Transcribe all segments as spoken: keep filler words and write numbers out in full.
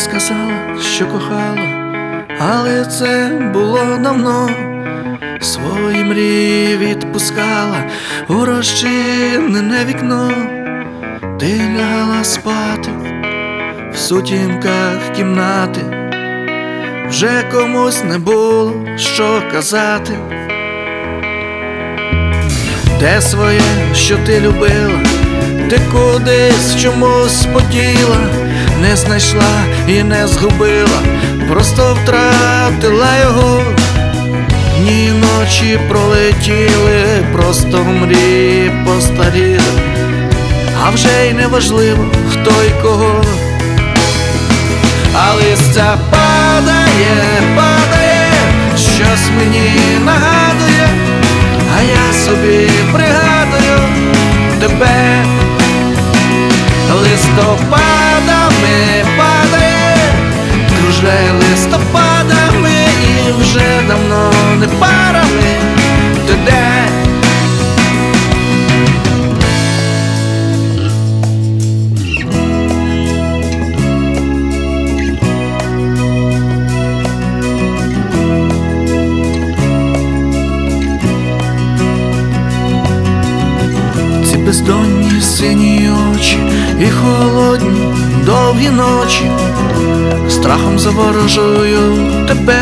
сказала, що кохала, але це було давно. Свої мрії відпускала у розчинене вікно. Ти лягала спати в сутінках кімнати, вже комусь не було що казати. Те своє, що ти любила, ти кудись чомусь поділа, не знайшла і не згубила, просто втратила його. Дні і ночі пролетіли, просто в мрії постаріли, а вже й не важливо, хто і кого. А листя падає, падає, щось мені нагадує, а я собі пригадую тебе. Листопадами падає, кружляє листопадами, і вже давно не парами. Ти де? Бездонні сині очі і холодні довгі ночі, страхом заворожую тебе.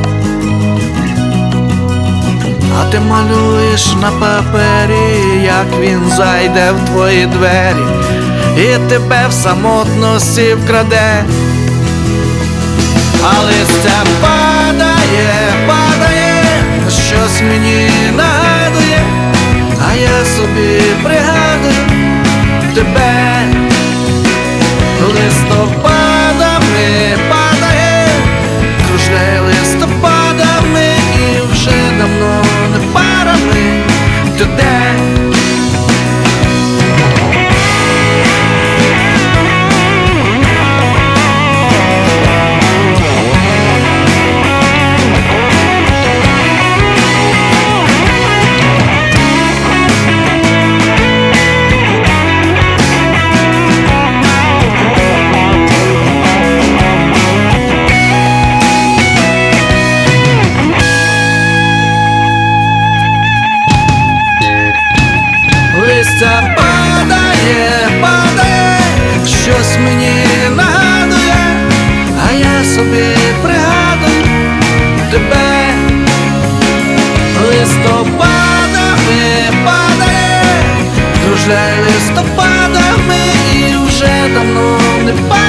А ти малюєш на папері, як він зайде в твої двері і тебе в самотності вкраде. А листя падає, падає, щось мені нагадує, а я собі пригадую тебе. Листопадами падає, кружляє листопадами, і вже давно не парами. Ти де? Листя падає, падає, щось мені нагадує, а я собі пригадую тебе. Листопадами падає, кружляє листопадами, і вже давно не падає.